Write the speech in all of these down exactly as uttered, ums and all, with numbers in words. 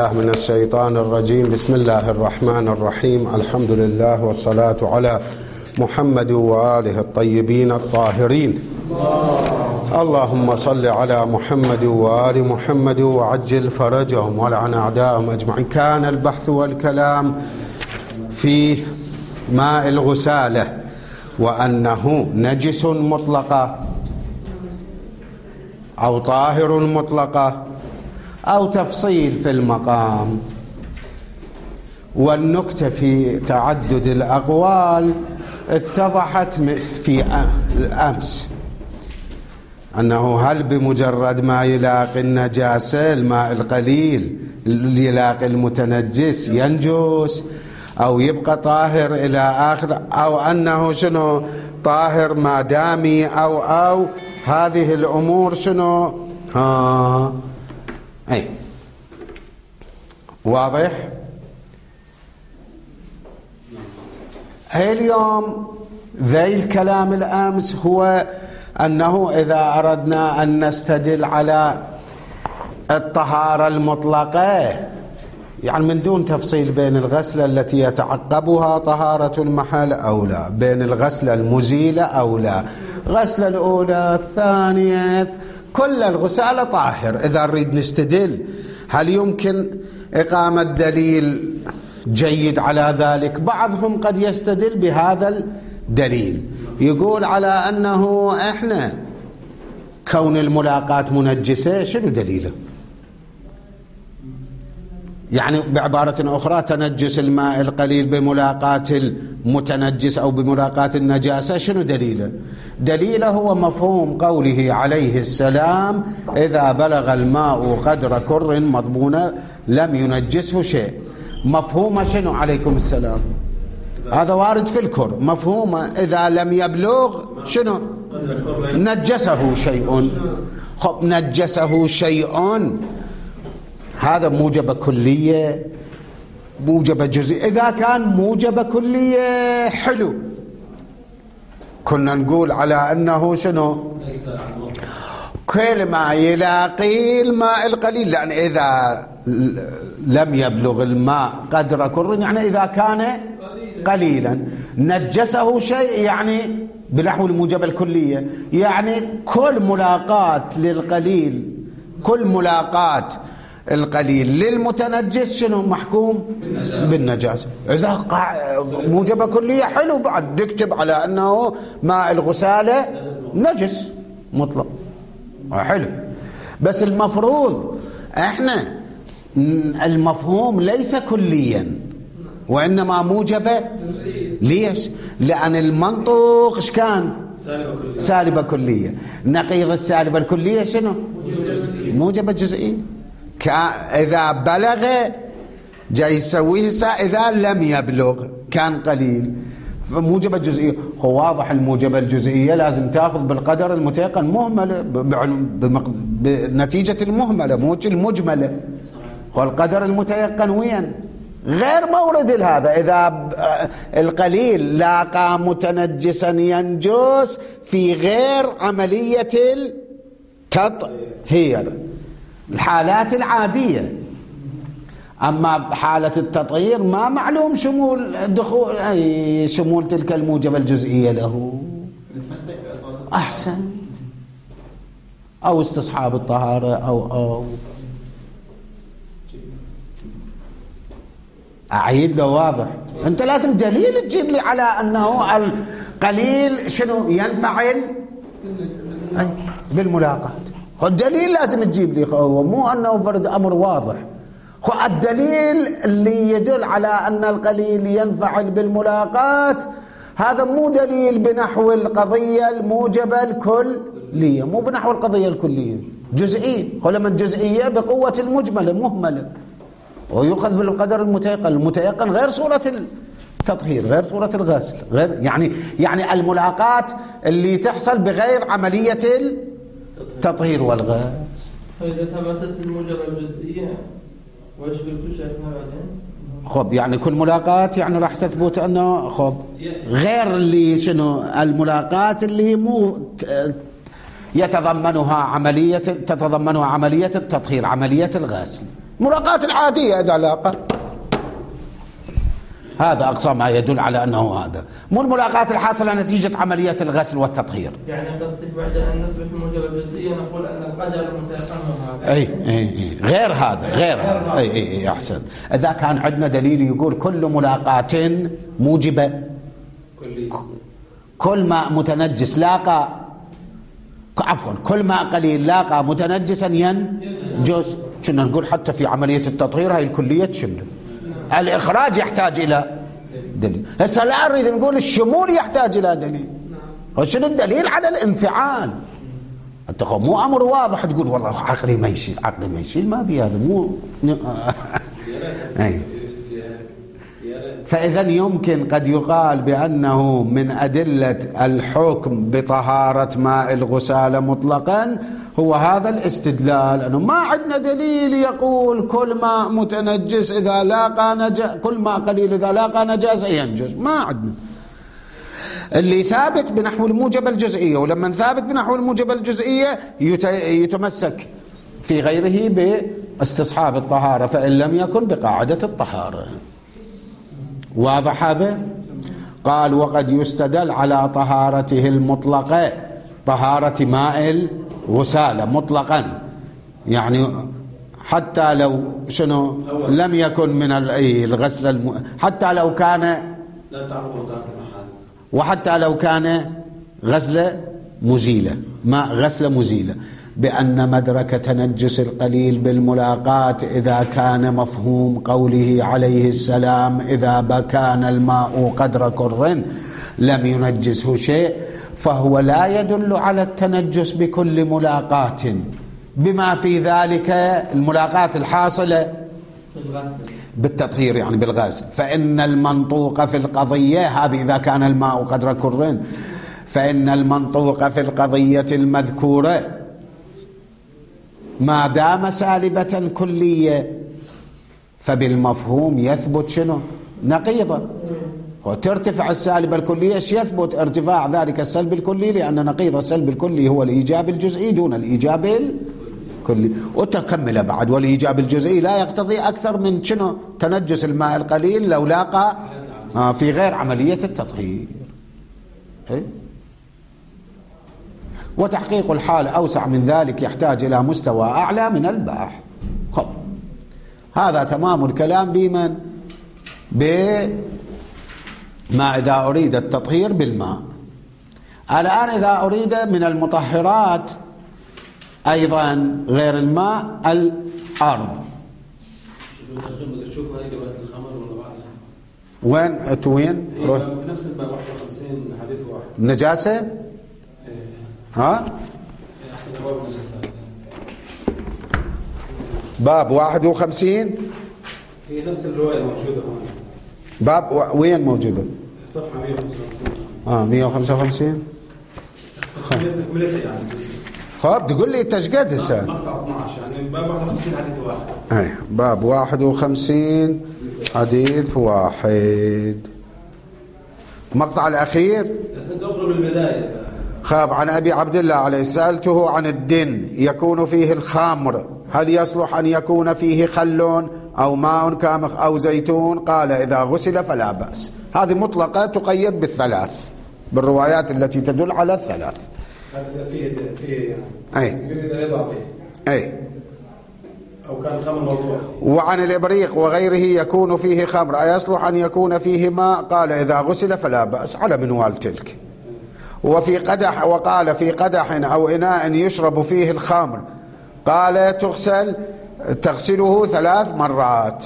الله من الشيطان الرجيم. بسم الله الرحمن الرحيم. الحمد لله والصلاة على محمد وآله الطيبين الطاهرين. اللهم صل على محمد وآل محمد وعجل فرجهم ولعن أعداءهم أجمعين. كان البحث والكلام في ماء الغسالة وأنه نجس مطلقة أو طاهر مطلقة أو تفصيل في المقام. والنكتة في تعدد الأقوال اتضحت في الأمس أنه هل بمجرد ما يلاقي النجاسة الماء القليل يلاقي المتنجس ينجس أو يبقى طاهر إلى آخر، أو أنه شنو طاهر ما دامي أو أو هذه الأمور شنو ها أي واضح. هاي اليوم ذي الكلام الأمس هو أنه إذا أردنا أن نستدل على الطهارة المطلقة يعني من دون تفصيل بين الغسلة التي يتعقبها طهارة المحل أو لا، بين الغسلة المزيلة أو لا، غسلة الأولى الثانية كل الغسالة طاهر. إذا نريد نستدل هل يمكن إقامة دليل جيد على ذلك؟ بعضهم قد يستدل بهذا الدليل، يقول على أنه إحنا كون الملاقاة منجسة شنو دليله؟ يعني بعبارة أخرى تنجس الماء القليل بملاقاة المتنجس أو بملاقاة النجاسة شنو دليله؟ دليله هو مفهوم قوله عليه السلام إذا بلغ الماء قدر كر مضمونة لم ينجسه شيء. مفهومه شنو عليكم السلام؟ هذا وارد في الكر. مفهومه إذا لم يبلغ شنو؟ نجسه شيء. خب نجسه شيء هذا موجبة كلية موجبة جزئية. إذا كان موجبة كلية حلو كنا نقول على أنه شنو كل ما يلاقي الماء القليل، لأن إذا لم يبلغ الماء قدر كر يعني إذا كان قليلا نجسه شيء يعني بنحو الموجبة الكلية، يعني كل ملاقاة للقليل كل ملاقاة القليل للمتنجس شنو محكوم بالنجاسة. إذا موجبة كلية حلو بعد نكتب على أنه ماء الغسالة نجس مطلق حلو. بس المفروض احنا المفهوم ليس كليا وإنما موجبة. ليش؟ لأن المنطق ايش كان؟ سالبة كلية. نقيض السالبة الكلية شنو؟ موجبة جزئية. إذا بلغ جاي يسويه إذا لم يبلغ كان قليل. فموجبة جزئية هو واضح. الموجبة الجزئية لازم تأخذ بالقدر المتيقن مهملة بنتيجة المهملة موش المجملة. والقدر المتيقن وين؟ غير مورد هذا. إذا القليل لاقى متنجسا ينجس في غير عملية التطهير الحالات العادية. أما حالة التطهير ما معلوم شمول دخول أي شمول تلك الموجبة الجزئية له. أحسن أو استصحاب الطهارة أو أو أعيد له واضح. أنت لازم دليل تجيب لي على أنه القليل شنو ينفعل أي بالملاقاة. الدليل لازم تجيب لي، هو مو أنه فرد أمر واضح. هو الدليل اللي يدل على أن القليل ينفعل بالملاقاة هذا مو دليل بنحو القضية الموجبة الكلية، مو بنحو القضية الكلية جزئية. ولما جزئية بقوة المجملة مهملة ويؤخذ بالقدر المتيقن. المتيقن غير صورة التطهير غير صورة الغسل غير يعني يعني الملاقاة اللي تحصل بغير عملية التطهير والغسل. فإذا ثبتت الموجبة الجزئية وإيش قلتوا شيخنا بعدين؟ خب يعني كل ملاقاة يعني راح تثبت أنه خب غير اللي شنو الملاقاة اللي مو يتضمنها عملية تتضمنها عملية التطهير عملية الغسل ملاقاة العادية إذا لاقى. هذا أقصى ما يدل على أنه هذا، مو الملاقاة الحاصلة نتيجة عملية الغسل والتطهير. يعني قصدك بعد أن نثبت الموجب الجزئية نقول أن القدر متيقن هذا. أي أي أي غير هذا غير هذا أي أي أي أحسن. إذا كان عندنا دليل يقول كل ملاقاة موجبة، كل ماء متنجس لاقى، عفوا كل ماء قليل لاقى متنجسا ينجس، كنا نقول حتى في عملية التطهير هاي الكلية تشمل. الإخراج يحتاج إلى دليل. هسه لا أريد نقول الشمول يحتاج إلى دليل. وشنو الدليل على الانفعال؟ أنت مو أمر واضح تقول والله عقلي ما يشيل، عقلي ما يشيل، ما بي هذا مو أي. فإذا يمكن قد يقال بأنه من أدلة الحكم بطهارة ماء الغسالة مطلقا هو هذا الاستدلال، أنه ما عندنا دليل يقول كل ماء متنجس إذا لاقى نجاسة، كل ماء قليل إذا لاقى نجاسة ينجس، ما عندنا. اللي ثابت بنحو الموجب الجزئية، ولما ثابت بنحو الموجب الجزئية يتمسك في غيره باستصحاب الطهارة، فإن لم يكن بقاعدة الطهارة. واضح هذا؟ قال وقد يستدل على طهارته المطلقة، طهارة ماء الغسالة مطلقا، يعني حتى لو شنو لم يكن من الغسل الم... حتى لو كان، وحتى لو كان غسل مزيلة، ماء غسل مزيلة، بأن مدرك تنجس القليل بالملاقاة إذا كان مفهوم قوله عليه السلام إذا كان الماء قدر كر لم ينجسه شيء، فهو لا يدل على التنجس بكل ملاقاة، بما في ذلك الملاقاة الحاصلة بالتطهير يعني بالغسل. فإن المنطوق في القضية هذه إذا كان الماء قدر كر، فإن المنطوق في القضية المذكورة ما دام سالبة كلية فبالمفهوم يثبت شنو نقيضة، وترتفع السالبة الكلية ايش يثبت ارتفاع ذلك السلب الكلي، لأن نقيض السلب الكلي هو الإيجاب الجزئي دون الإيجاب الكلي. وتكمل بعد والإيجاب الجزئي لا يقتضي أكثر من شنو تنجس الماء القليل لو لاقى آه في غير عملية التطهير. إيه؟ وتحقيق الحال أوسع من ذلك يحتاج إلى مستوى أعلى من البحث. خب هذا تمام الكلام بمن؟ بما إذا أريد التطهير بالماء. الآن إذا أريد من المطهرات أيضا غير الماء الأرض، وين وين روح نفس الباب واحد وخمسين حديث واحد نجاسة ها أحسن أبواب النجاسات باب واحد وخمسين هي نفس الرواية موجودة هون. باب و... وين موجودة؟ صفحة مئة وخمسة وخمسين. اه مئة وخمسة وخمسين. خب تقول لي انت ايش قد هسه؟ مقطع اثناشر يعني باب واحد وخمسين حديث واحد. اي باب واحد وخمسين حديث واحد. المقطع الأخير بس انت اقرب البداية. خاب عن أبي عبد الله عليه سألته عن الدن يكون فيه الخمر هل يصلح أن يكون فيه خل أو ماء كامخ أو زيتون؟ قال إذا غسل فلا بأس. هذه مطلقة تقيد بالثلاث، بالروايات التي تدل على الثلاث. هذا فيه فيه أي يريد الرضا به. أي أو كان خمر موضوع. وعن الإبريق وغيره يكون فيه خمر أيصلح أن يكون فيه ماء؟ قال إذا غسل فلا بأس على منوال تلك. وفي قدح وقال في قدح أو إناء يشرب فيه الخمر قال تغسل تغسله ثلاث مرات.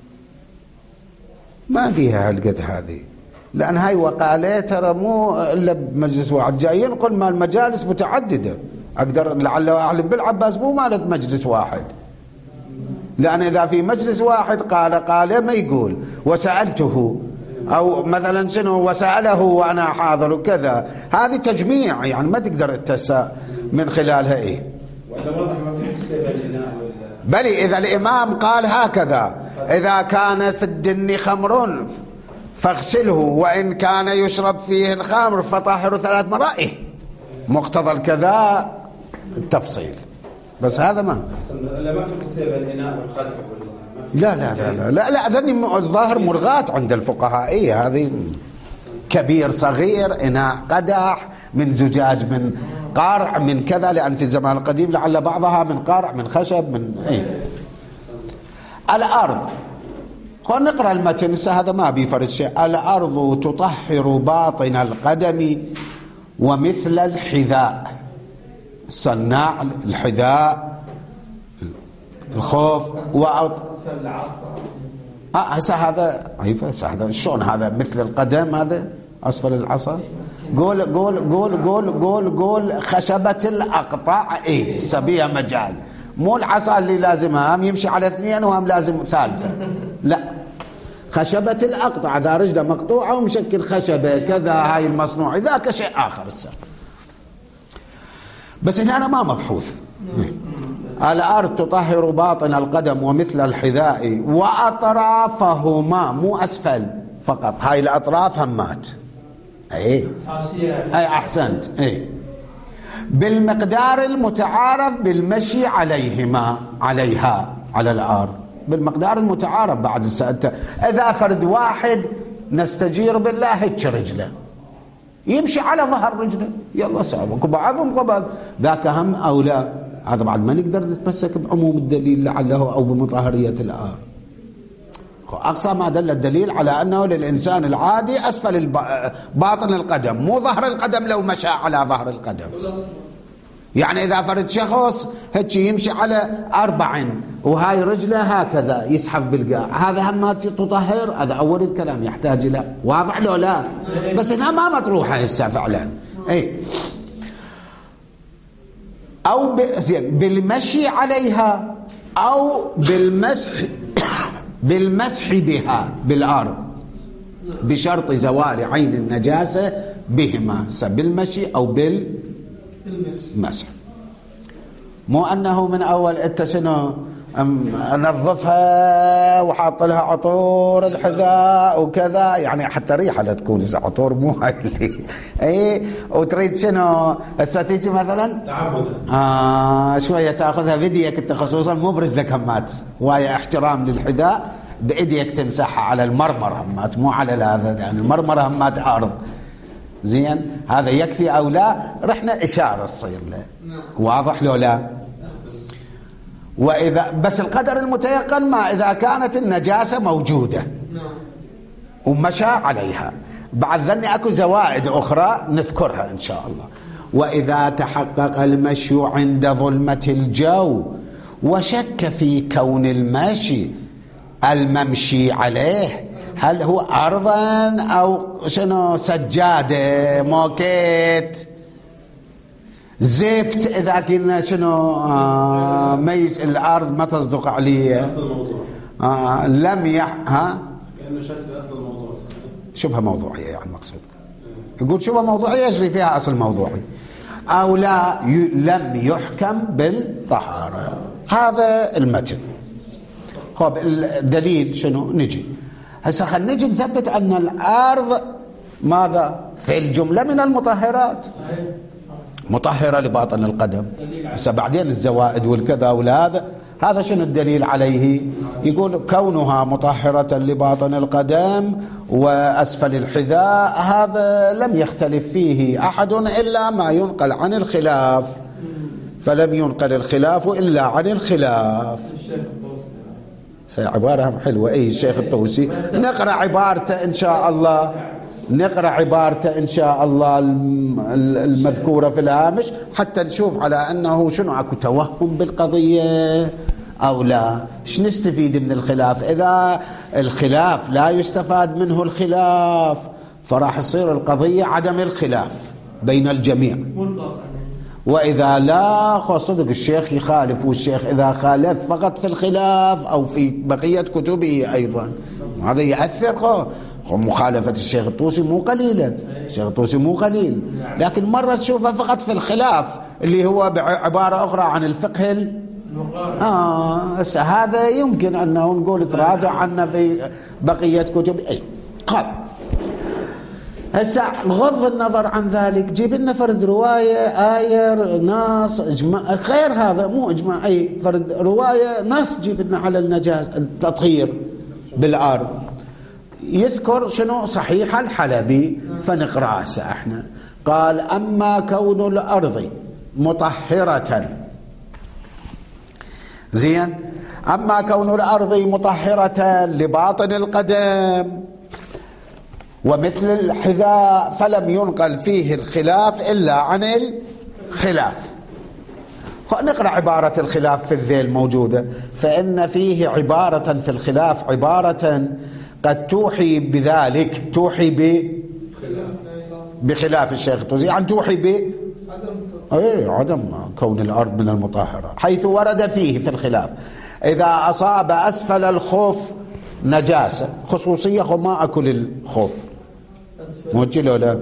ما بيها هالقد هذه، لأن هاي وقالة ترى مو إلا بمجلس واحد، جايين نقول ما المجالس متعددة، أقدر لعله أعلم بالعباس مو مالت مجلس واحد، لأن إذا في مجلس واحد قال قال ما يقول وسألته أو مثلا شنو وسأله وأنا حاضر وكذا، هذه تجميع يعني ما تقدر التساء من خلالها إيه. ولا واضح ما في تسبب الإناء بل إذا الإمام قال هكذا إذا كان في الدن خمر فاغسله وإن كان يشرب فيه الخمر فطهره ثلاث مرات، إيه مقتضى الكذا التفصيل. بس هذا ما لا ما في قصة بين الإناء والقدح لا لا لا لا لا لا ذني الظاهر مرغات عند الفقهاء. إيه هذه كبير صغير إناء قدح من زجاج من قارع من كذا، لأن في الزمان القديم لعل بعضها من قارع من خشب من إيه. الأرض خلينا نقرأ المتن هذا ما بيفرد شيء. الأرض تطهر باطن القدم ومثل الحذاء، صناع الحذاء الخوف وأط... اه هسه هذا هسه هذا شلون هذا مثل القدم هذا أسفل العصا. قول قول قول قول قول قول خشبة الأقطع إيه سبيها مجال، مو العصا اللي لازمها هم يمشي على اثنين وهم لازم ثالثة، لا خشبة الأقطع ذا رجله مقطوعة ومشكل خشبة كذا هاي المصنوع ذاك شيء آخر. بس هنا أنا ما مبحوث. الأرض تطهر باطن القدم ومثل الحذاء وأطرافهما، مو أسفل فقط، هاي الأطراف همات. أي أي أحسنت. أي بالمقدار المتعارف بالمشي عليهما عليها على الأرض، بالمقدار المتعارف. بعد السألة إذا فرد واحد نستجير بالله هيك رجله يمشي على ظهر رجله يلا سابق وبعضهم قبل ذاك هم أو لا، هذا بعد ما نقدر نتمسك بعموم الدليل لعله أو بمطهرية الآن. أقصى ما دل الدليل على أنه للإنسان العادي أسفل باطن القدم مو ظهر القدم لو مشى على ظهر القدم. يعني إذا فرد شخص هيك يمشي على أربع وهاي رجله هكذا يسحب بالقاع، هذا هم ما تطهر، هذا أول الكلام يحتاج إلى واضح له لا، بس هنا ما مطروحة هسه فعلا. أي أو بالمشي عليها أو بالمسح بالمسح بها بالأرض بشرط زوال عين النجاسة بهما، بالمشي أو بالمسح. مو أنه من أول أنت شنو أنظفها وحاط لها عطور الحذاء وكذا، يعني حتى ريحة لا تكون عطور مو هاي اللي اي، وتريد شنو هسه تيجي مثلا تعبد آه شوية تاخذها بيديك انت خصوصا مو برجلك همات، وهي احترام للحذاء بإيديك تمسحها على المرمر همات مو على هذا، يعني المرمر همات عارض زين. هذا يكفي أو لا؟ رحنا إشارة تصير له واضح لو لا. وإذا بس القدر المتيقن ما إذا كانت النجاسة موجودة ومشى عليها، بعد ذني أكو زوائد أخرى نذكرها إن شاء الله. وإذا تحقق المشي عند ظلمة الجو وشك في كون المشي الممشي عليه هل هو أرضا أو شنو سجادة موكيت زفت، إذا قلنا شنو آه ميز الأرض ما تصدق عليه آه لم يح ها كأنه شك في أصل الموضوع، شبه موضوعية يعني مقصود يقول شبه موضوعية يجري فيها أصل موضوعي أو لا ي... لم يحكم بالطهارة. هذا المتن. خب الدليل شنو نجي هسه خلينا نجي نثبت أن الأرض ماذا في الجملة من المطهرات مطهرة لباطن القدم. هسه بعدين الزوائد والكذا والهذا هذا شنو الدليل عليه؟ يقول كونها مطهرة لباطن القدم وأسفل الحذاء هذا لم يختلف فيه أحد إلا ما ينقل عن الخلاف، فلم ينقل الخلاف إلا عن الخلاف. عبارة حلوة أي الشيخ الطوسي، نقرأ عبارته إن شاء الله، نقرأ عبارته إن شاء الله المذكورة في الهامش حتى نشوف على أنه شنو أكو توهم بالقضية أو لا. إيش نستفيد من الخلاف؟ إذا الخلاف لا يستفاد منه الخلاف فراح يصير القضية عدم الخلاف بين الجميع، وإذا لا صدق الشيخ يخالف، والشيخ إذا خالف فقط في الخلاف أو في بقية كتبه أيضا هذا يأثر. مخالفة الشيخ الطوسي مو قليلة، الشيخ الطوسي مو قليل، لكن مرة تشوفها فقط في الخلاف اللي هو بعبارة أخرى عن الفقه آه هذا يمكن أنه نقول تراجع عنا في بقية كتب. أي قال هسه غض النظر عن ذلك، جيب لنا فرد رواية، آية، نص، إجماع، خير هذا مو إجماع، أي فرد رواية نص جيب لنا على النجاز التطهير بالأرض. يذكر شنو؟ صحيح الحلبي، فنقرأ هسه احنا. قال: أما كون الأرض مطهرة، زين، أما كون الأرض مطهرة لباطن القدم ومثل الحذاء فلم ينقل فيه الخلاف إلا عن الخلاف. نقرأ عبارة الخلاف في الذيل موجودة. فإن فيه عبارة في الخلاف، عبارة قد توحي بذلك، توحي ب بخلاف الشيخ الطوسي، يعني توحي ب اي عدم كون الأرض من المطهرة، حيث ورد فيه في الخلاف إذا أصاب أسفل الخوف نجاسة، خصوصية ما أكل الخوف موجه ولا،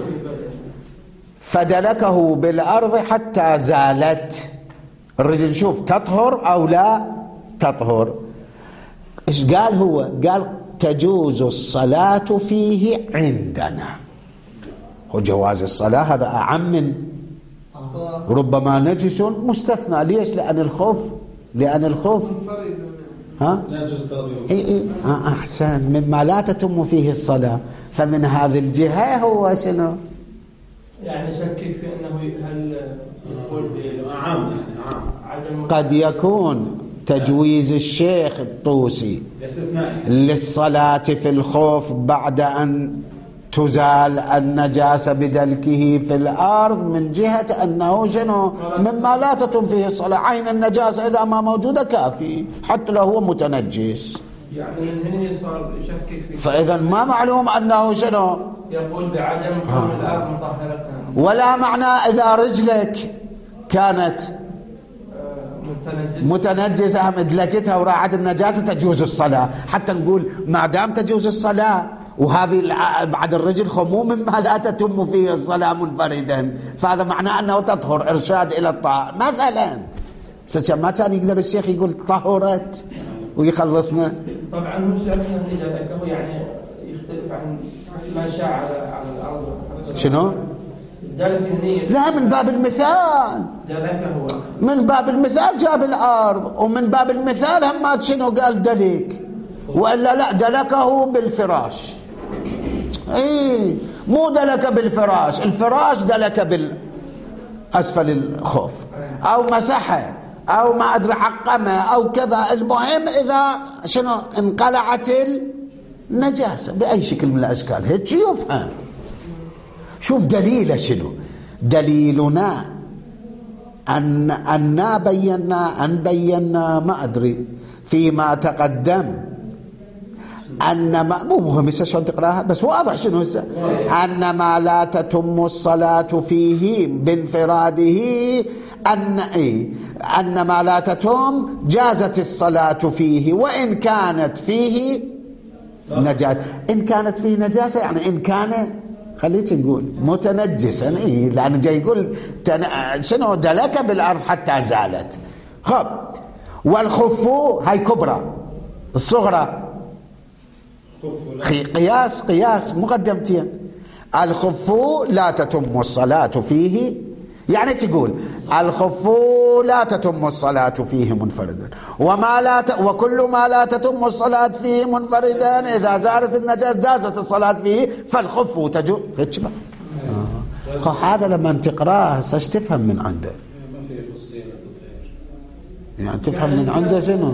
فدلكه بالأرض حتى زالت الرجل، شوف تطهر أو لا تطهر. إيش قال هو؟ قال: تجوز الصلاة فيه عندنا. وجواز الصلاة هذا أعم من ربما نجس مستثنى. ليش؟ لأن الخوف، لأن الخوف ها إيه إيه آه أحسن، مما لا تتم فيه الصلاة. فمن هذه الجهة هو شنو؟ يعني شكك في أنه هل يقول عام عدم، قد يكون تجويز الشيخ الطوسي للصلاة في الخوف بعد أن تزال النجاسة بدلكه في الأرض من جهة أنه شنو؟ مما لا تتم فيه الصلاة. عين النجاسة إذا ما موجودة كافي حتى لو هو متنجس، يعني من هنا صار يشكك فيه. فإذا ما معلوم أنه شنو؟ يقول بعدم كون الأرض مطهرة، ولا معنى إذا رجلك كانت متنجسة مدلكتها وراحت النجاسة تجوز الصلاة. حتى نقول ما دام تجوز الصلاة وهذه بعد الرجل خموم مما لا تتم فيه الصلاة منفردا، فهذا معناه أنه تطهر، إرشاد إلى الطاعة مثلا. ما كان يقدر الشيخ يقول طهرت ويخلصنا. طبعا مش هو يعني يختلف عن ما شاء على على الأرض. شنو؟ لا، من باب المثال، هو من باب المثال جاب الأرض، ومن باب المثال هم شنو قال؟ دليك، وإلا لا دلكه بالفراش. ايه مو دلك بالفراش، الفراش دلك بالأسفل الخوف أو مسحه أو ما أدري عقمه أو كذا. المهم إذا شنو انقلعت النجاسة بأي شكل من الأشكال، هيك يفهم. شوف دليله شنو؟ دليلنا أن أن بينا أن بينا ما أدري فيما تقدم أن ما مو مهم هسه شلون تقراها، بس واضح شنو هسه، أن ما لا تتم الصلاة فيه بانفراده، أن إيه أن ما لا تتم جازت الصلاة فيه وإن كانت فيه نجاسة. إن كانت فيه نجاسة يعني إن كان خليك نقول متنجسا، إيه لأن جاي يقول تن... شنو دلك بالأرض حتى زالت. خب والخف هاي كبرى، الصغرى قياس قياس مقدمتين. الخف لا تتم الصلاة فيه، يعني تقول الخف لا تتم الصلاة فيه منفردا، وما لا ت... وكل ما لا تتم الصلاة فيه منفردا إذا زالت النجاسة جازت الصلاة فيه فالخف تجوز. هيك بقى آه. هذا لما تقراه ايش تفهم من عنده؟ يعني تفهم من عنده شنو؟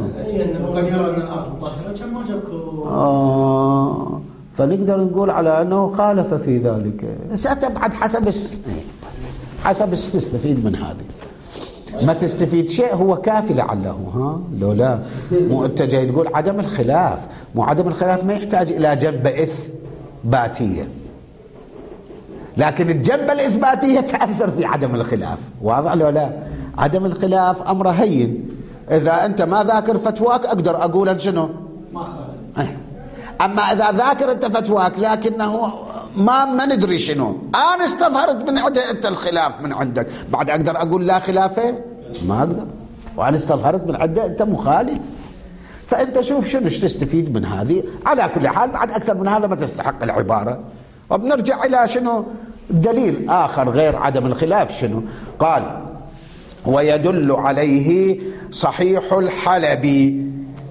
آه فنقدر نقول على أنه خالف في ذلك. ستبعد حسب حسب ايش تستفيد من هذه. ما تستفيد شيء هو كافي لعله، ها لو لا مو انت جاي تقول عدم الخلاف، مو عدم الخلاف ما يحتاج الى جنبه اثباتيه، لكن الجنبه الاثباتيه تاثر في عدم الخلاف. واضح لو لا؟ عدم الخلاف امره هين، اذا انت ما ذاكر فتواك اقدر اقول ان شنو ما خالف. اما اذا ذاكر انت فتواك لكنه ما ما ندري شنو، انا استظهرت من عندك انت الخلاف من عندك، بعد اقدر اقول لا خلافه؟ ما اقدر. وانا استظهرت من عندك انت مخالف. فانت شوف شنو تستفيد من هذه. على كل حال بعد اكثر من هذا ما تستحق العباره، وبنرجع إلى شنو دليل آخر غير عدم الخلاف. شنو قال؟ ويدل عليه صحيح الحلبي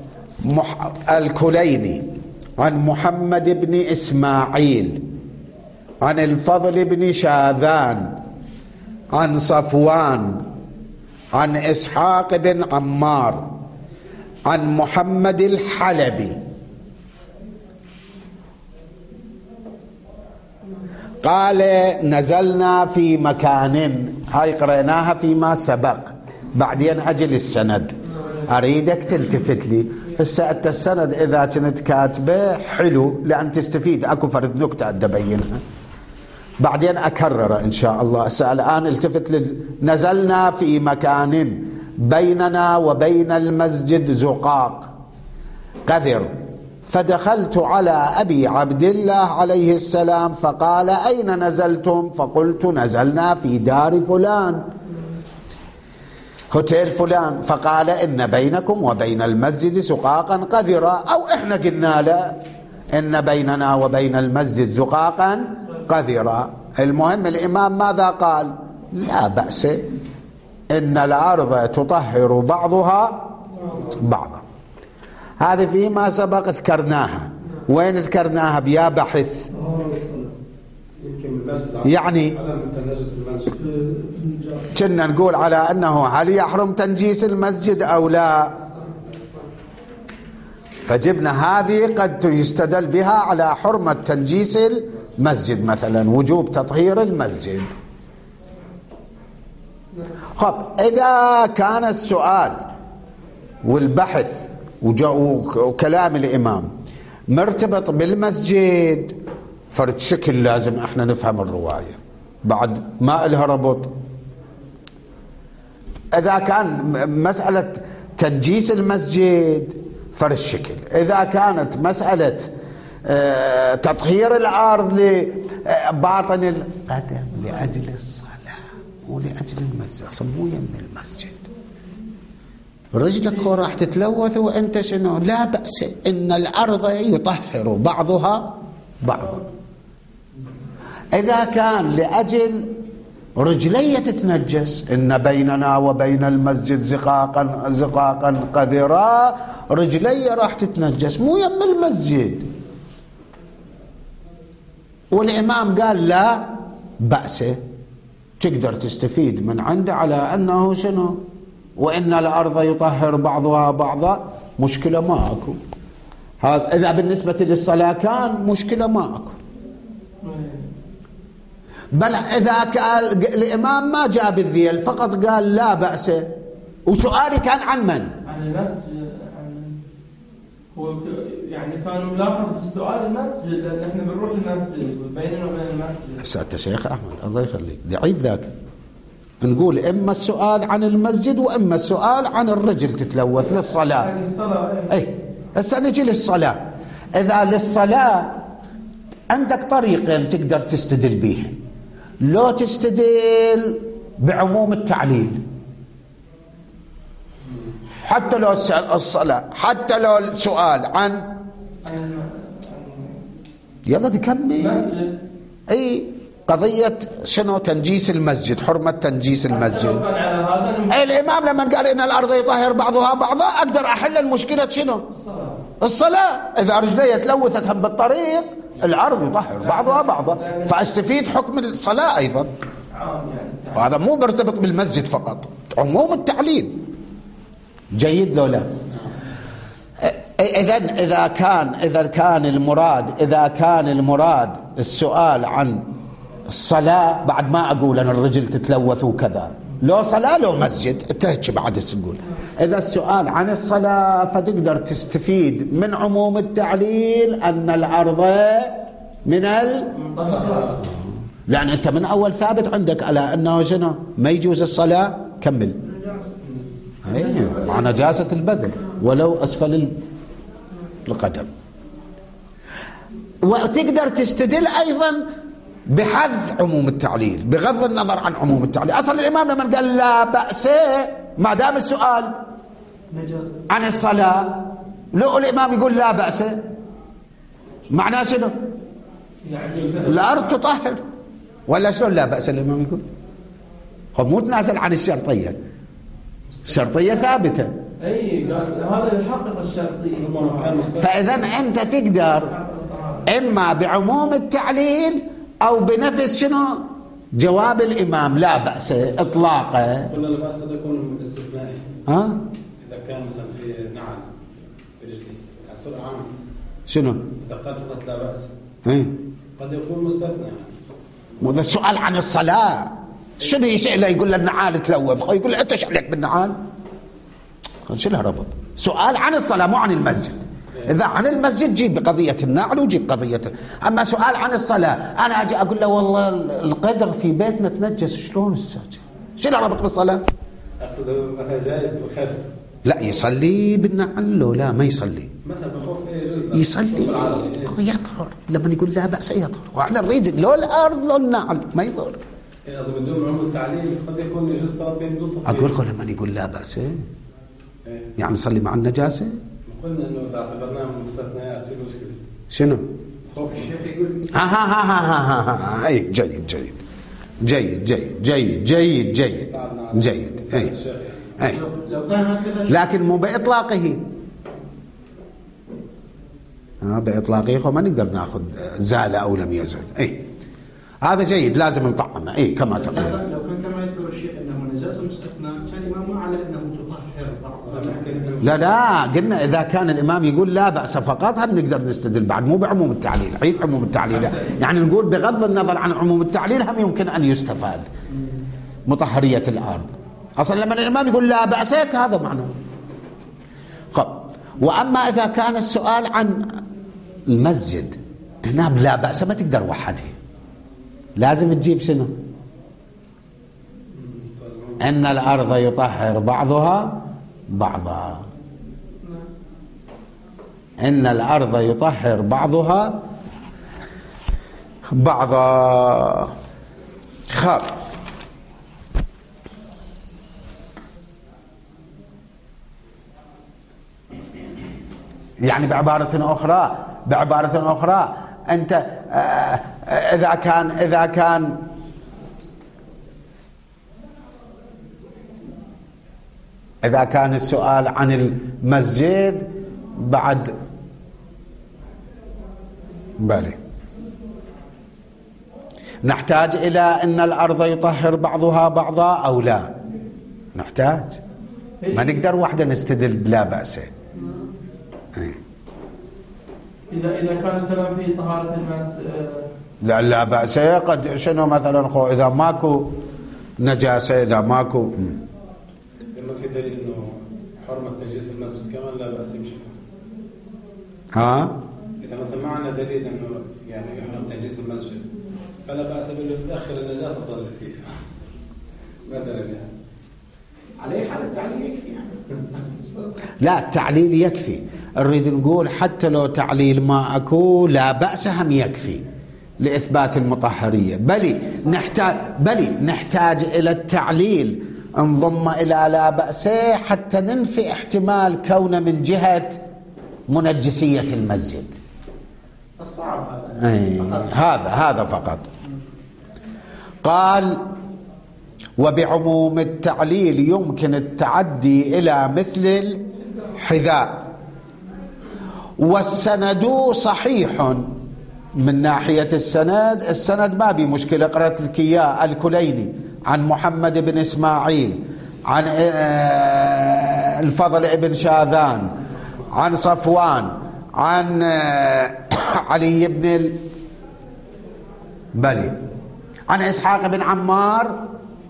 الكليني عن محمد بن إسماعيل عن الفضل بن شاذان عن صفوان عن إسحاق بن عمار عن محمد الحلبي قال نزلنا في مكان، هاي قرأناها فيما سبق، بعدين أجل السند أريدك تلتفت لي. هسه أنت السند إذا كنت كاتبه حلو لأن تستفيد، أكو فرد نكتة أدبينها بعدين أكرر إن شاء الله. هسه الآن التفت لل... نزلنا في مكان بيننا وبين المسجد زقاق قذر، فدخلت على أبي عبد الله عليه السلام فقال أين نزلتم؟ فقلت نزلنا في دار فلان هوتيل فلان، فقال إن بينكم وبين المسجد زقاقا قذرا، أو إحنا قلنا له إن بيننا وبين المسجد زقاقا قذرا. المهم الإمام ماذا قال؟ لا بأس، إن الأرض تطهر بعضها بعضا. هذه فيما سبق ذكرناها. وين ذكرناها بيا بحث؟ يعني كنا نقول على أنه هل يحرم تنجيس المسجد أو لا، فجبنا هذه قد يستدل بها على حرمة تنجيس المسجد، مثلا وجوب تطهير المسجد. خب إذا كان السؤال والبحث وكلام الإمام مرتبط بالمسجد فرد شكل لازم احنا نفهم الرواية، بعد ما لها ربط. إذا كان مسألة تنجيس المسجد فرد شكل، إذا كانت مسألة اه تطهير الأرض لباطن القدم لأجل الصلاة ولأجل المسجد، أصلا مو يم المسجد، رجلك راح تتلوث وانت شنو؟ لا بأس، إن الأرض يطهر بعضها بعضا. إذا كان لأجل رجلي تتنجس، إن بيننا وبين المسجد زقاقا زقاقا قذرا، رجلي راح تتنجس مو يم المسجد. والإمام قال لا بأس، تقدر تستفيد من عنده على أنه شنو؟ وإن الأرض يطهر بعضها بعضا، مشكلة ما أكو. هذا إذا بالنسبة للصلاة كان مشكلة ما أكو. بل إذا كان الإمام ما جاب الذيل فقط قال لا بأس، وسؤالي كان عن من؟ عن المسجد. عن هو يعني كان ملاحظ في السؤال المسجد، لأن احنا بنروح المسجد وبيننا وبين المسجد. سألت شيخ أحمد الله يخليك ضعيف ذاك، نقول إما السؤال عن المسجد وإما السؤال عن الرجل تتلوث للصلاة. يعني الصلاة أي هسه نجي للصلاة. إذا للصلاة عندك طريقين تقدر تستدل بيهن، لو تستدل بعموم التعليل حتى لو الصلاة، حتى لو السؤال عن يلا تكمل. أي قضية شنو؟ تنجيس المسجد، حرمة تنجيس المسجد. أي الإمام لما قال إن الأرض يطهر بعضها بعضا، أقدر أحل المشكلة شنو؟ الصلاة. الصلاة إذا رجلي تلوثت هم بالطريق، الأرض يطهر بعضها بعضا، فأستفيد حكم الصلاة أيضا. وهذا مو مرتبط بالمسجد فقط، عموم التعليل. جيد لو لا؟ إذن إذا كان إذا كان المراد إذا كان المراد السؤال عن الصلاة، بعد ما أقول أن الرجل تتلوث وكذا، لو صلاة لو مسجد تهج بعد تقول. إذا السؤال عن الصلاة فتقدر تستفيد من عموم التعليل أن الأرض من ال لأن أنت من أول ثابت عندك على أنه شنو؟ ما يجوز الصلاة. كمل. أيه. مع نجاسة البدن ولو أسفل القدم. وتقدر تستدل أيضا بحذف عموم التعليل بغض النظر عن عموم التعليل. أصل الإمام لما قال لا بأس ما دام السؤال عن الصلاة، لو الإمام يقول لا بأس معناه شنو؟ يعني الأرض تطهر ولا شلون؟ لا بأس الإمام يقول هو مو تنازل عن الشرطية، الشرطية ثابتة. اي قال هذا يحقق الشرطية. فإذا أنت تقدر إما بعموم التعليل أو بنفس شنو جواب الإمام لا بأس إطلاقه. قلنا لا بأس قد يكون استثنائي. ها؟ إذا كان مثلا في نعل برجلي يصير عام. شنو؟ إذا قال فقط لا بأس. إيه؟ قد يكون مستثنى. مو ذا السؤال عن الصلاة. شنو يسأله يقول له النعال تلوث، يقول له أنت ايش عليك بالنعال؟ شو له ربط؟ سؤال عن الصلاة مو عن المسجد. إذا عن المسجد جيب قضية النعل وجيب قضية، أما سؤال عن الصلاة أنا أجي أقول له والله القدر في بيتنا تنجس، شلون الساجد؟ شو له ربط بالصلاة؟ أقصد مثلا جاي بخف. لا يصلي بالنعل لو لا ما يصلي. مثلا بخوف يجوز. يصلي يطهر لما يقول لا بأس يطهر، وإحنا نريد لو الأرض لو النعل ما يضر. إذا بدون عموم التعليل قد يكون يجوز صلاة بين بدون تطهير. أقول له لما يقول لا بأس يعني صلي مع النجاسة. قلنا إنه إذا اعتبرناه من المستثنيات شو المشكلة؟ شنو؟ خوف الشيخ يقول. ها ها ها ها ها ها أي جيد جيد جيد جيد جيد جيد جيد جيد أي أي لو كان هكذا لكن مو بإطلاقه. ها بإطلاقه ما نقدر ناخذ زال أو لم يزل. أي هذا جيد لازم نطعمه. أي كما تقول. لو كان كما يذكر الشيخ انه نجاسه مستثنى كان الامام ما على انه تطهر بعض. لا لا قلنا إذا كان الإمام يقول لا بأس فقط هم نقدر نستدل بعد مو بعموم التعليل. عيف عموم التعليل يعني نقول بغض النظر عن عموم التعليل هم يمكن أن يستفاد مطهرية الأرض. أصلا لما الإمام يقول لا بأس هذا معناه. خب وأما إذا كان السؤال عن المسجد هنا لا بأس ما تقدر وحده، لازم تجيب شنو؟ أن الأرض يطهر بعضها بعضا، إن الأرض يطهر بعضها بعضا. خب يعني بعبارة أخرى بعبارة أخرى أنت إذا كان إذا كان إذا كان السؤال عن المسجد بعد بالي نحتاج إلى أن الأرض يطهر بعضها بعضا أو لا؟ نحتاج، ما نقدر واحدة نستدل بلا بأس. إذا إذا كان الكلام في طهارة الماس لا لا بأس. قد شنو مثلا خو إذا ماكو نجاسة إذا ماكو إما في دليل إنه حرمة تنجيس المسجد كمان لا بأس يمشي. ها؟ إذا مثلا معنا دليل إنه يعني يحرم تنجيس المسجد فلا بأس باللي بتأخر النجاسة صلي فيها مثلا يعني. عليه حال التعليل يكفي يعني. لا التعليل يكفي، نريد نقول حتى لو تعليل ما أكو لا بأس هم يكفي لإثبات المطهرية. بلي نحتاج بلي نحتاج إلى التعليل انضم إلى لا بأس حتى ننفي احتمال كونه من جهة منجسية المسجد. الصعب هذا. أي هذا هذا فقط. قال وبعموم التعليل يمكن التعدي إلى مثل الحذاء، والسند صحيح من ناحية السند. السند ما بي مشكلة، قرأت لك إياه الكليني عن محمد بن إسماعيل عن الفضل بن شاذان عن صفوان عن علي بن بلي عن إسحاق بن عمار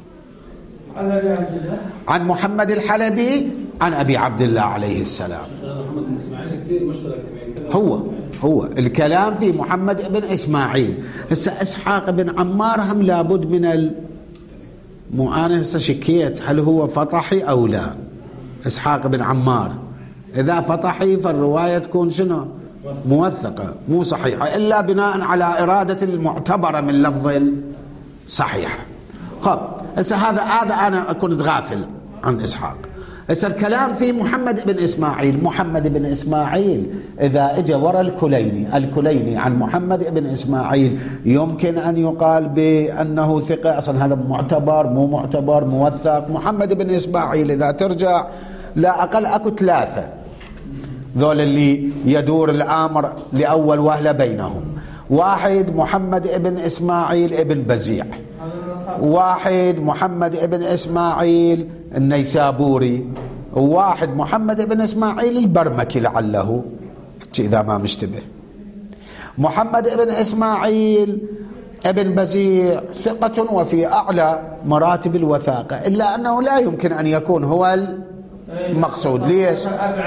عن محمد الحلبي عن أبي عبد الله عليه السلام. محمد بن إسماعيل كثير مشترك بين كذا. هو هو الكلام في محمد بن إسماعيل. هسه إسحاق بن عمار هم لابد من ال مو أنا هسه شكيت هل هو فطحي أو لا. إسحاق بن عمار إذا فطحي فالرواية تكون شنو؟ موثقة مو صحيحة إلا بناء على إرادة المعتبرة من لفظ صحيحة. خب هسه هذا هذا أنا كنت غافل عن إسحاق. هسه الكلام في محمد بن إسماعيل. محمد بن إسماعيل إذا اجى ورا الكليني، الكليني عن محمد بن إسماعيل يمكن أن يقال بأنه ثقة؟ أصلا هذا معتبر مو معتبر موثق؟ محمد بن إسماعيل إذا ترجع لا أقل أكو ثلاثة ذول اللي يدور الأمر لأول وهلة بينهم. واحد محمد بن إسماعيل ابن بزيع، واحد محمد بن إسماعيل النيسابوري، وواحد محمد بن إسماعيل البرمكي لعله إذا ما مشتبه. محمد بن إسماعيل ابن بزيع ثقة وفي أعلى مراتب الوثاقة، إلا أنه لا يمكن أن يكون هو المقصود. ليش؟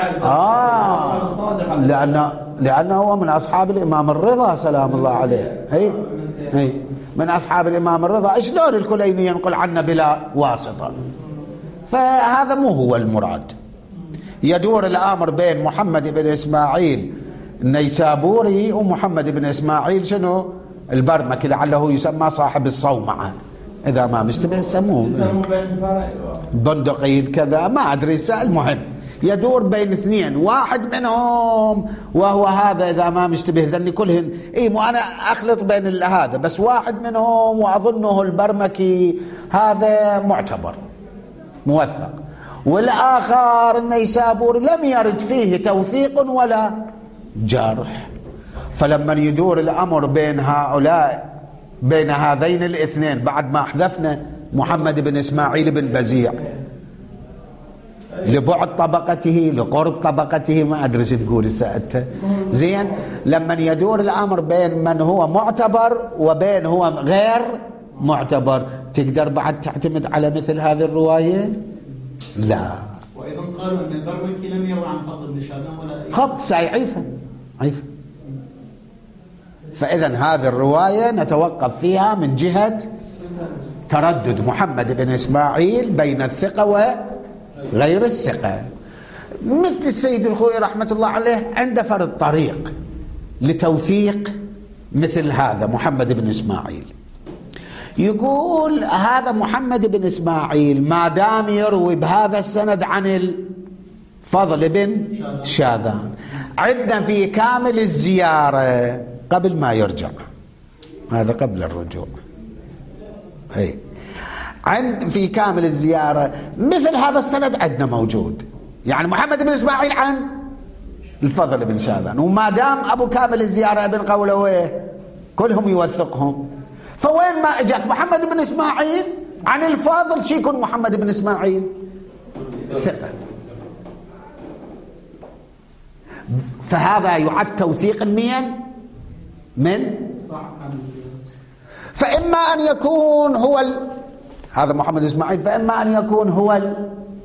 آه لأنه لأنه هو من أصحاب الإمام الرضا سلام الله عليه. هي هي من أصحاب الإمام الرضا. شلون الكليني ينقل عنه بلا واسطة؟ فهذا مو هو المراد. يدور الأمر بين محمد بن إسماعيل النيسابوري ومحمد بن إسماعيل شنو البرمكي لعله يسمى صاحب الصومعة إذا ما مشتبه سموه بندقي كذا ما أدري. المهم يدور بين اثنين، واحد منهم وهو هذا إذا ما مشتبه ذني كلهن إيه مو أنا أخلط بين هذا، بس واحد منهم وأظنه البرمكي هذا معتبر موثق، والآخر النيسابوري لم يرد فيه توثيق ولا جرح. فلما يدور الأمر بين هؤلاء بين هذين الاثنين بعد ما حذفنا محمد بن إسماعيل بن بزيع لبعد طبقته لقرب طبقته ما أدري شو تقول الساعة زين، لما يدور الأمر بين من هو معتبر وبين هو غير معتبر تقدر بعد تعتمد على مثل هذه الرواية؟ لا. وأيضا قالوا أن البرمكي لم يروى عن فضل بن شعبان ولا أي خب سيعيفا عيفا. فإذا هذه الرواية نتوقف فيها من جهة تردد محمد بن إسماعيل بين الثقة وغير الثقة. مثل السيد الخوئي رحمة الله عليه عنده فرض طريق لتوثيق مثل هذا محمد بن إسماعيل. يقول هذا محمد بن إسماعيل ما دام يروي بهذا السند عن الفضل بن شاذان عندنا في كامل الزيارة قبل ما يرجع، هذا قبل الرجوع، هي عند في كامل الزيارة مثل هذا السند عندنا موجود، يعني محمد بن إسماعيل عن الفضل بن شاذان، وما دام أبو كامل الزيارة ابن قولويه كلهم يوثقهم، فوين ما اجاك محمد بن إسماعيل عن الفاضل شي يكون محمد بن إسماعيل ثقة. فهذا يعد توثيقا مين من فإما أن يكون هو ال... هذا محمد إسماعيل، فإما أن يكون هو ال...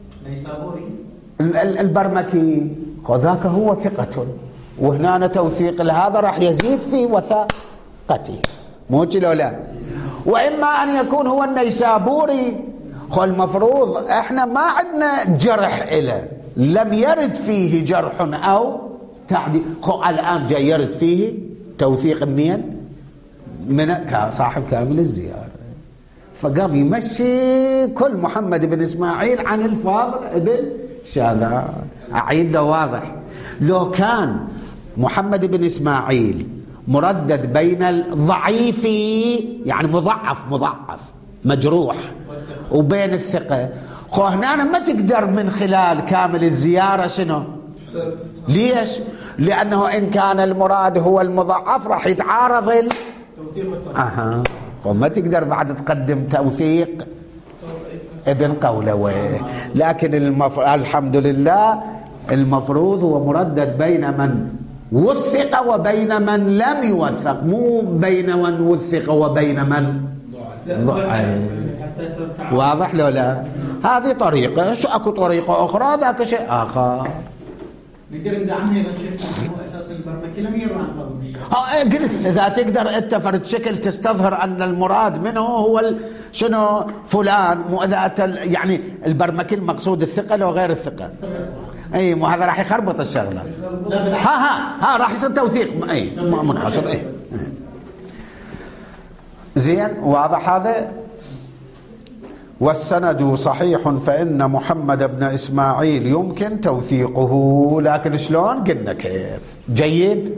البرمكي وذاك هو ثقة، وهنا توثيق لهذا راح يزيد في وثاقته مو لو لا. وإما أن يكون هو النيسابوري، هو المفروض احنا ما عندنا جرح إله، لم يرد فيه جرح أو تعديل، خو الآن جاي يرد فيه توثيق مين من صاحب كامل الزيارة، فقام يمشي كل محمد بن إسماعيل عن الفاضل ابن شاذان. أعيد له واضح، لو كان محمد بن إسماعيل مردد بين الضعيف يعني مضعف مضعف مجروح وبين الثقة، خو هنا ما تقدر من خلال كامل الزيارة شنو؟ ليش؟ لأنه إن كان المراد هو المضعف راح يتعارض ال... أها وما تقدر بعد تقدم توثيق ابن قولويه. لكن المف... الحمد لله المفروض هو مردد بين من وثق وبين من لم يوثق، مو بين من وثق وبين من ضعف. واضح لو لا؟ هذه طريقة، شو أكو طريقة أخرى ذاك شيء آخر. نقدر ندعم ايضا شيخ انه اساس البرمكي لم يروى عن فضل بن شاذان. اه قلت اذا تقدر انت فرد شكل تستظهر ان المراد منه هو شنو فلان، مو اذا يعني البرمكي المقصود الثقه لو غير الثقه. اي مو هذا راح يخربط الشغله. ها ها ها راح يصير توثيق اي منحصر اي. زين واضح هذا. والسند صحيح فإن محمد بن إسماعيل يمكن توثيقه، لكن شلون؟ قلنا كيف. جيد.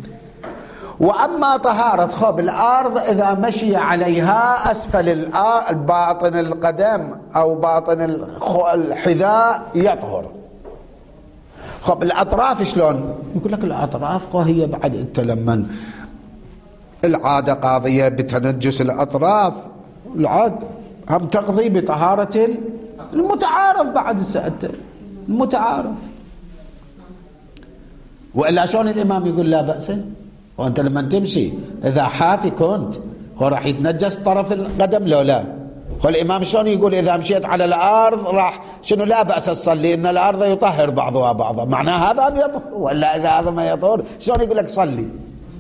وأما طهارة خب الأرض إذا مشي عليها أسفل الأرض باطن القدم أو باطن الحذاء يطهر. خب الأطراف شلون؟ يقول لك الأطراف هي بعد أنت لما العادة قاضية بتنجس الأطراف، العادة هم تقضي بطهارة المتعارف بعد السأت المتعارف. وإلا شلون الإمام يقول لا بأس؟ وأنت لما تمشي إذا حافي كنت هو راح يتنجس طرف القدم لو لا؟ هو الإمام شلون يقول إذا مشيت على الأرض راح شنو لا بأس تصلي، إن الأرض يطهر بعضها بعضا، معناه هذا أن يطهر، ولا إذا هذا ما يطهر شلون يقول لك صلي؟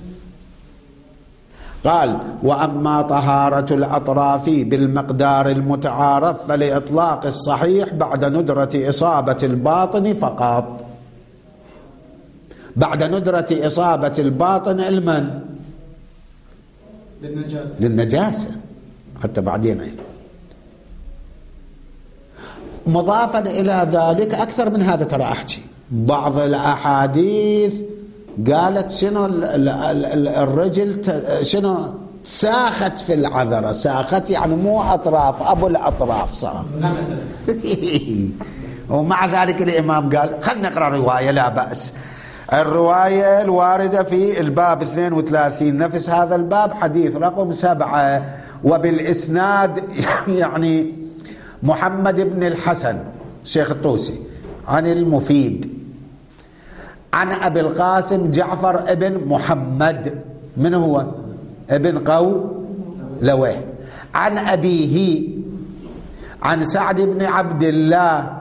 قال وأما طهارة الأطراف بالمقدار المتعارف فلإطلاق الصحيح بعد ندرة إصابة الباطن فقط. بعد ندرة إصابة الباطن المن للنجاسة للنجاسة حتى بعدين. مضافا إلى ذلك أكثر من هذا ترى أحكي بعض الأحاديث قالت شنو الرجل شنو ساخت في العذرة، ساخت يعني مو أطراف، أبو الأطراف صار. ومع ذلك الإمام قال خلنا نقرأ رواية لا بأس. الرواية الواردة في الباب اثنين وثلاثين نفس هذا الباب حديث رقم سبعة وبالإسناد يعني محمد بن الحسن شيخ الطوسي عن المفيد عن أبي القاسم جعفر ابن محمد من هو ابن قو لويه عن أبيه عن سعد بن عبد الله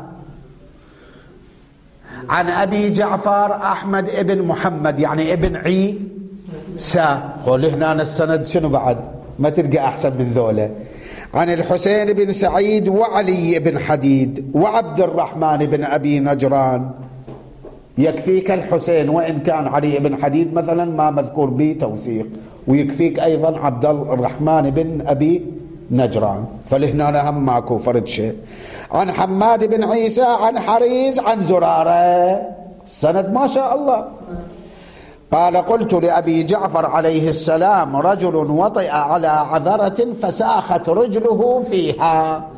عن أبي جعفر أحمد ابن محمد يعني ابن عيسى. قول هنا السند شنو بعد ما تلقى أحسن من ذولا. عن الحسين بن سعيد وعلي بن حديد وعبد الرحمن بن أبي نجران. يكفيك الحسين وإن كان علي بن حديد مثلا ما مذكور به توثيق، ويكفيك أيضا عبد الرحمن بن أبي نجران، فلهنا هم ماكو فرد شيء. عن حماد بن عيسى عن حريز عن زرارة، سند ما شاء الله. قال قلت لأبي جعفر عليه السلام رجل وطئ على عذرة فساخت رجله فيها.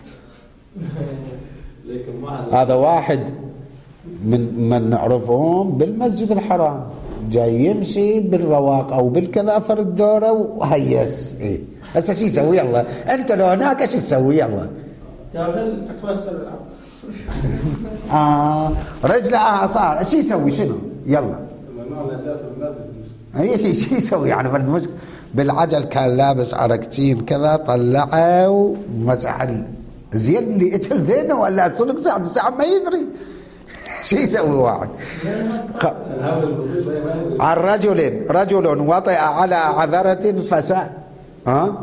هذا واحد من من نعرفهم بالمسجد الحرام جاي يمشي بالرواق او بالكذا فرد دوره وهيس. ايه هسه شو يسوي؟ يلا انت لو هناك ايش تسوي؟ يلا داخل اتوسل اه رجله اه صار ايش يسوي؟ شنو؟ يلا ممنوع اساس المسجد. اي شو يسوي يعني؟ فرد مش بالعجل كان لابس عركتين كذا طلعه ومسح زين اللي اجل ذينه ولا صدق ساعه ساعه ما يدري شو يسوي واحد. خ... عن رجل رجل وطئ على عذرة فسا ها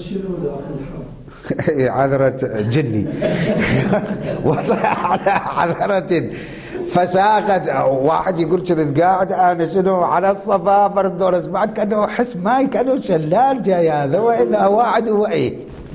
عذرة جني وطئ على عذرة فساقت. واحد يقول كنت قاعد انا شنو على الصفا فرد دور سمعت كانه احس ماي كانه شلال جاي هذا واذا واحد هو ايه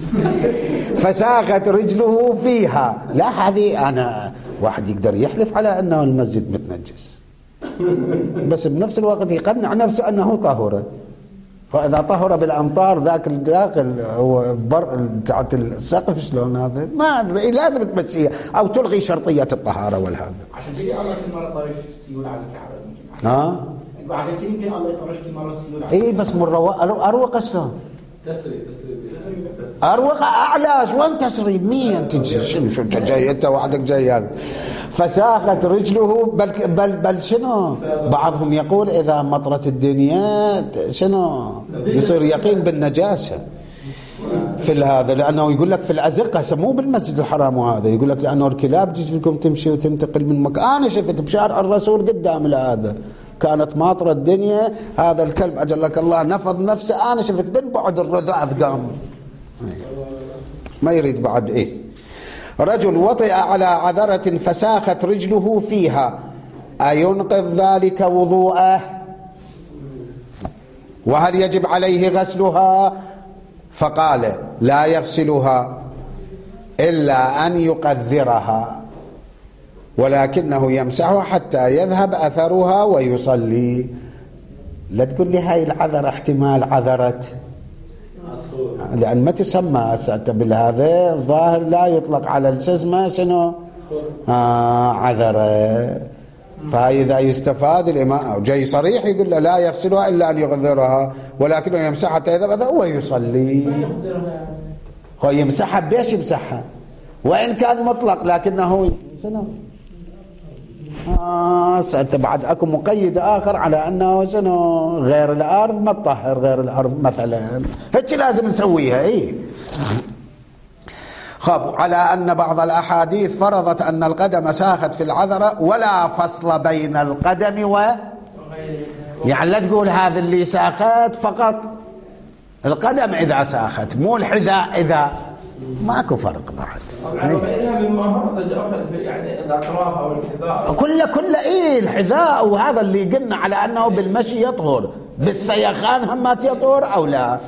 فساقت رجله فيها. لا هذه انا واحد يقدر يحلف على أنه المسجد متنجس بس بنفس الوقت يقنع نفسه أنه طهر، فإذا طهر بالأمطار ذاك الداخل هو بر تحت السقف شلون هذا ما أدري. لازم تمشيها أو تلغي شرطية الطهارة والهذا. عشان كذي الله كل مرة طرش السيول على الكعبة. ها؟ عشان كذي يمكن الله يطرش كل مرة السيول على. إيه بس مرة أروق شلون؟ تسري تسري أروق أعلى شلون تسريب مين تجي شنو شو أنت جاي أنت وحدك جاي هذا. فساخت رجله بل بل بل شنو بعضهم يقول إذا مطرت الدنيا شنو يصير يقين بالنجاسة في هذا، لأنه يقول لك في الأزقة مو بالمسجد الحرام وهذا يقول لك لأنه الكلاب تجي لكم تمشي وتنتقل من مكان. أنا شفت بشارع الرسول قدام هذا كانت ماطرة الدنيا هذا الكلب أجلك الله نفض نفسه. أنا شفت من بعد الرذاذ قام ما يريد بعد إيه. رجل وطئ على عذرة فساخت رجله فيها أينقذ ذلك وضوءه؟ وهل يجب عليه غسلها؟ فقال لا يغسلها إلا أن يقذرها، ولكنه يمسحها حتى يذهب أثرها ويصلي. لا تقول لي هاي العذرة احتمال عذرت، لأن ما تسمى بالهذا الظاهر لا يطلق على السزمة شنو آه عذرة. فإذا يستفاد الإمام جاي صريح يقول له لا يغسلها إلا أن يغذرها، ولكنه يمسحها حتى يذهب أثرها ويصلي. هو يمسحها بيش يمسحها، وإن كان مطلق لكنه شنو آه بعد أكو مقيد آخر على أنه شنو غير الأرض ما تطهر غير الأرض مثلا، هيك لازم نسويها. إيه خابوا على أن بعض الأحاديث فرضت أن القدم ساخت في العذرة ولا فصل بين القدم و يعني لا تقول هذا اللي ساخت فقط القدم إذا ساخت مو الحذاء إذا، ماكو فرق بعد. يعني الأطراف أو الحذاء كله كله إيه الحذاء، وهذا اللي قلنا على أنه بالمشي يطهر، بالسيخان همات يطهر أو لا.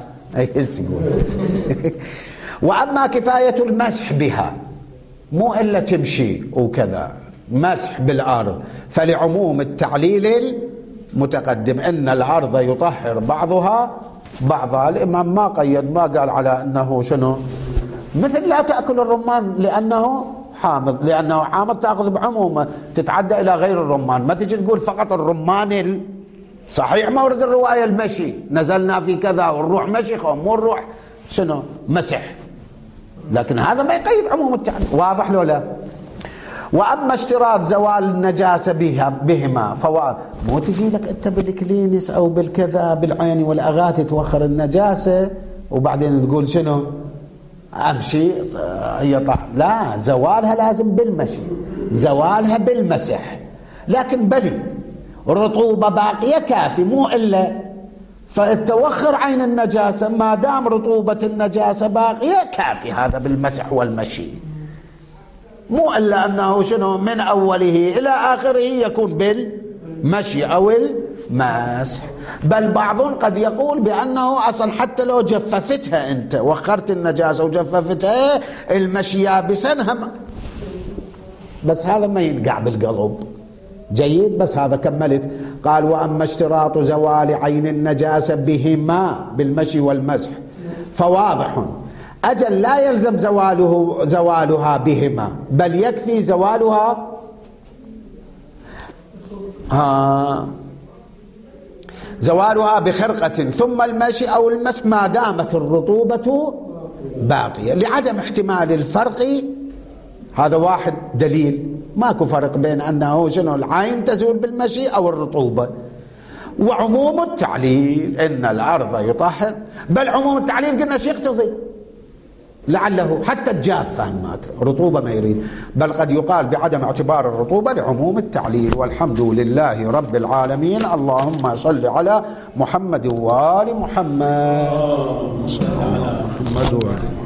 وأما كفاية المسح بها مو إلا تمشي وكذا مسح بالأرض، فلعموم التعليل المتقدم أن الأرض يطهر بعضها بعضها. الإمام ما قيد، ما قال على أنه شنو مثل لا تأكل الرمان لأنه حامض، لأنه حامض تأخذ بعمومه تتعدى إلى غير الرمان، ما تجي تقول فقط الرمان. صحيح ما ورد الرواية المشي نزلنا في كذا ونروح مشي خو مو نروح شنو مسح، لكن هذا ما يقيد عموم التعليل. واضح لو لا؟ وأما اشتراط زوال النجاسة بها بهما فوا مو تجي لك أنت بالكلينس أو بالكذا بالعين والأغات توخر النجاسة وبعدين تقول شنو أمشي هي طعم. لا، زوالها لازم بالمشي، زوالها بالمسح. لكن بلي الرطوبة باقية كافي، مو إلا فتوخر عين النجاسة ما دام رطوبة النجاسة باقية كافي، هذا بالمسح والمشي، مو إلا أنه شنو من أوله إلى آخره يكون بالمشي أو المسح. بل بعضهم قد يقول بأنه أصلا حتى لو جففتها أنت وخرت النجاسة وجففتها المشي يابسا هم، بس هذا ما ينقع بالقلب. جيد، بس هذا كملت. قال وأما اشتراط زوال عين النجاسة بهما بالمشي والمسح فواضح، أجل لا يلزم زواله زوالها بهما، بل يكفي زوالها آه زوالها بخرقة ثم المشي أو المسح ما دامت الرطوبة باقية، لعدم احتمال الفرق. هذا واحد دليل، ماكو فرق بين أنه شنو العين تزول بالمشي أو الرطوبة. وعموم التعليل إن الأرض يطهر، بل عموم التعليل قلنا شو يقتضي لعله حتى الجافة مات رطوبة ما يريد، بل قد يقال بعدم اعتبار الرطوبة لعموم التعليل. والحمد لله رب العالمين. اللهم صل على محمد وآل محمد. محمد وآل